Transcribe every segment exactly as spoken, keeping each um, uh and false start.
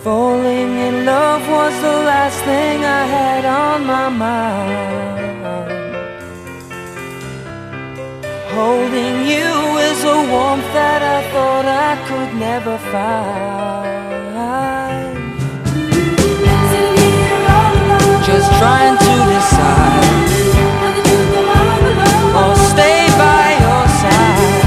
Falling in love was the last thing I had on my mind. Holding you is a warmth that I thought I could never find. Just trying to decide or stay by your side.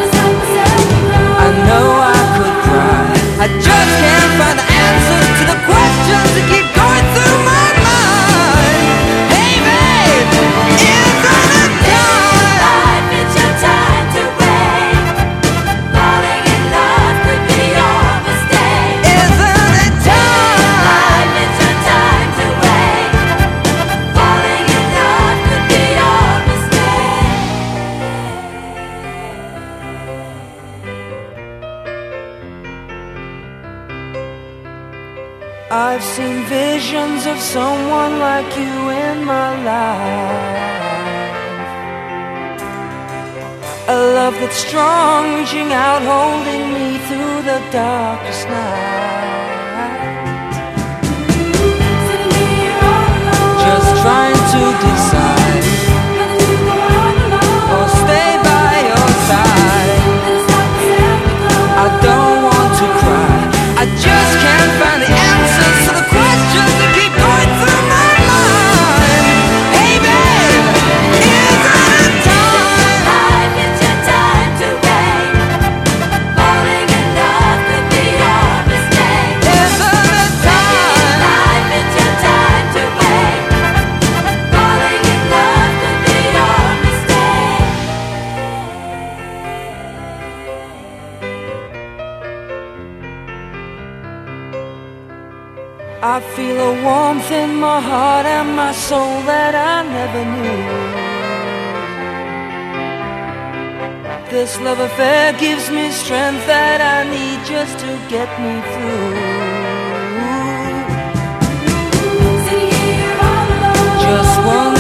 I know I could cry, I just can't find the answers to the questions that keep going through my mind. Hey babe, isn't it time? Life, it's your time to wait. Falling in love could be your mistake. Isn't it time? Life, it's your time to wait. Falling in love could be your mistake. I've seen visions of someone like you in my life. A love that's strong, reaching out, holding me through the darkest night. Sitting here all alone, Just trying to decide whether to go on alone or stay by your side. and stop myself to go. I don't want to cry, I just can't find the answers to the questions that keep going through my mind. Hey babe, isn't it time? Life, it's your time to wait. Falling in love could be your mistake. Isn't it time? Life, it's your time to wait. Falling in love could be your mistake. I feel a warmth in my heart and my soul that I never knew. This love affair gives me strength that I need just to get me through. Sitting here all alone, Just one